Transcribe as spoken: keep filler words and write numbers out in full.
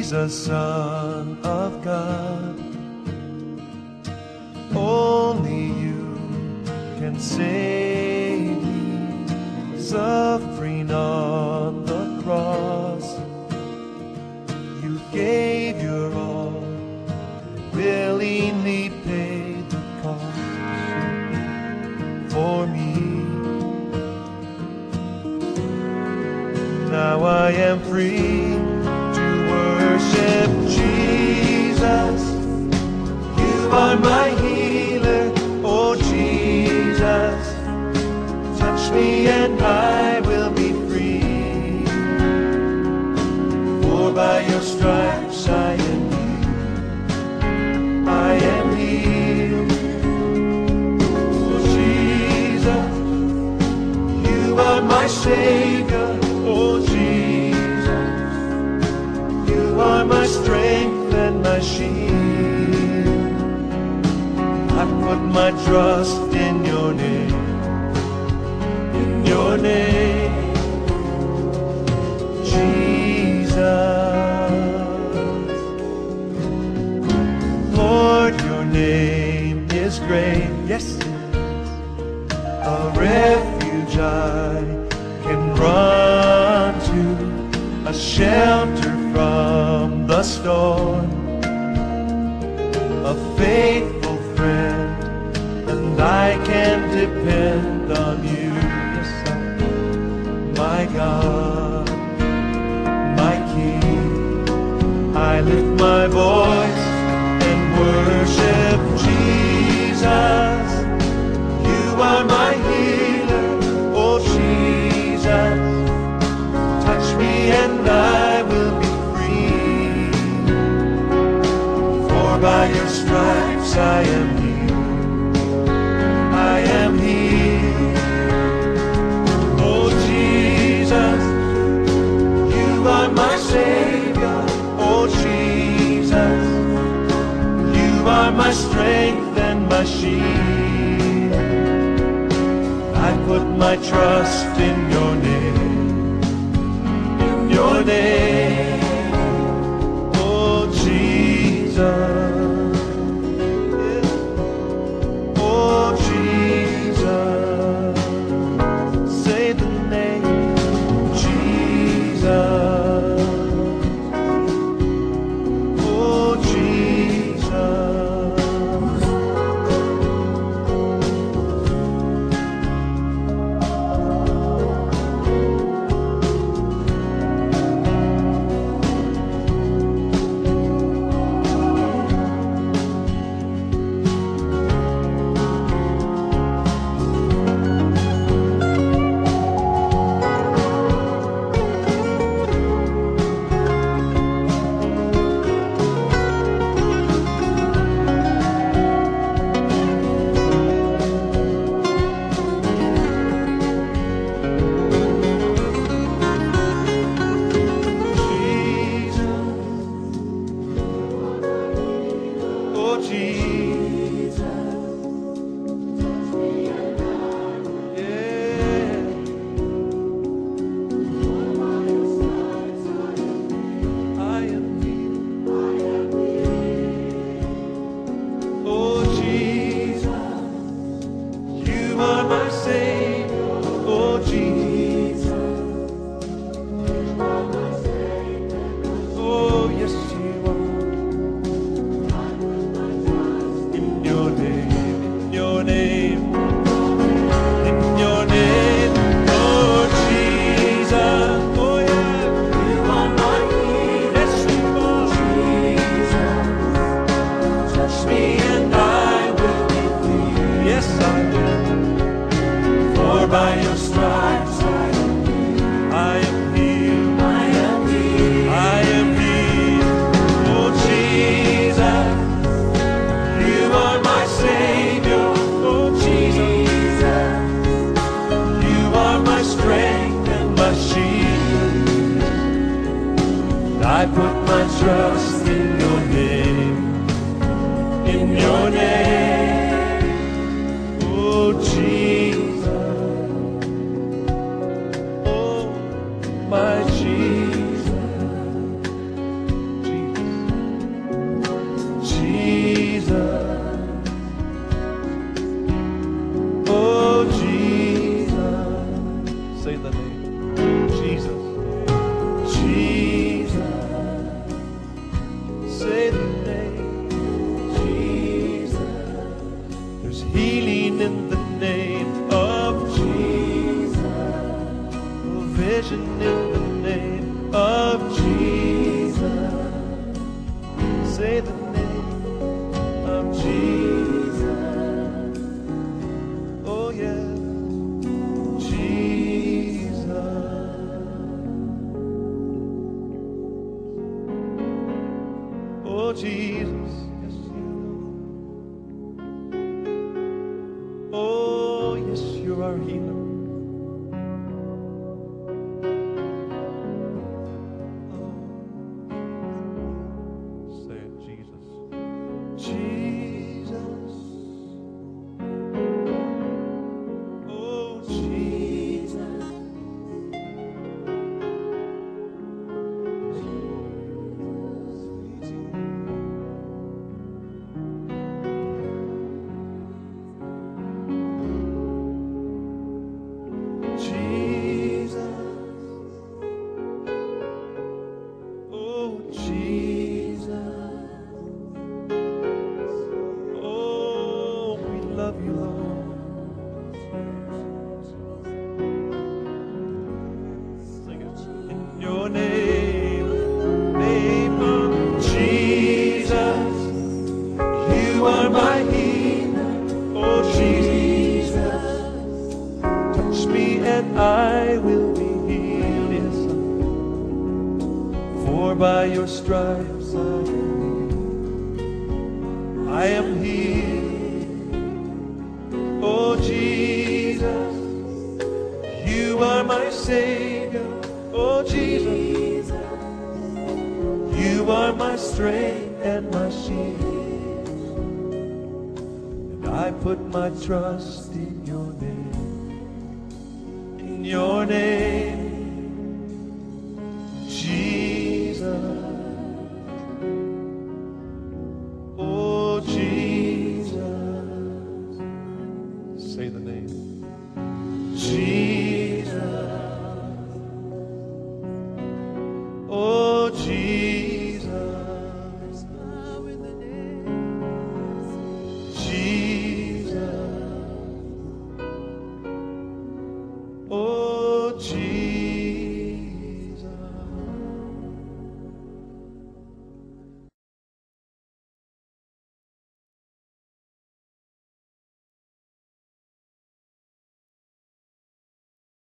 Jesus, Son of God. Only you can save me, suffering on the cross. You gave your all, willingly paid the cost for me. Now I am free to worship Jesus. You are my healer, oh Jesus. Touch me and I will be free. For by your stripes I am healed. I am healed. Oh Jesus, you are my Savior, oh Jesus. You are my strength and my shield. I put my trust in your name, in your name, Jesus. Lord, your name is great, yes it is, a refuge I can run to, a shelter from the storm, a faithful friend, and I can depend on you. Yes, I, my God, my King. I lift my voice and worship Jesus. You are my healer, oh Jesus. Touch me and I will be free. For by your stripes I am healed. I am healed. Oh Jesus, you are my Savior. Oh Jesus, you are my strength and my shield. I put my trust in your name, in your name, oh Jesus. I put my trust in your name, in your name, oh Jesus, oh my Jesus, Jesus. provision in the name of Jesus. Say the name of Jesus. Oh yeah, Jesus. Oh Jesus. Yes, you. Oh yes, you're our healer. I will be healed, yes, for by your stripes I am healed. Oh Jesus, you are my Savior. Oh Jesus, you are my strength and my shield, and I put my trust in your name. In your name, Jesus. Oh, Jesus. Say the name. Jesus. Oh, Jesus. Jesus. Oh, Jesus.